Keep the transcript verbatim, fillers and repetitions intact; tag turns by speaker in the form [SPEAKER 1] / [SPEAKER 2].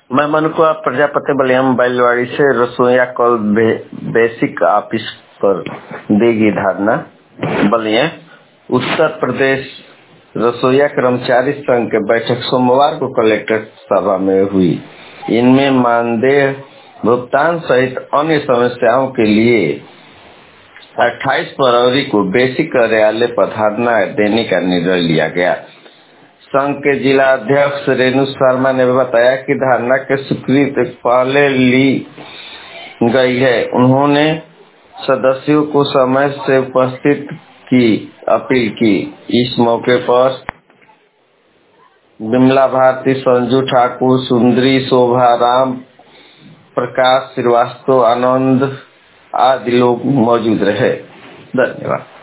[SPEAKER 1] मैं मनुकुआ प्रजापति बलियाम बैलवाड़ी से रसोईया कॉल बे, बेसिक ऑफिस पर देगी धारणा बलिया उत्तर प्रदेश रसोईया कर्मचारी संघ के बैठक सोमवार को कलेक्टर सभा में हुई। इनमें मानदेय भुगतान सहित अन्य समस्याओं के लिए अट्ठाईस फरवरी को बेसिक कार्यालय पर धरना देने का निर्णय लिया गया। संघ के जिला अध्यक्ष रेणु शर्मा ने बताया कि धरना के स्वीकृति पहले ली गई है। उन्होंने सदस्यों को समय से उपस्थित की अपील की। इस मौके पर विमला भारती, संजू ठाकुर, सुंदरी, शोभा राम, प्रकाश श्रीवास्तव, आनंद आदि लोग मौजूद रहे। धन्यवाद।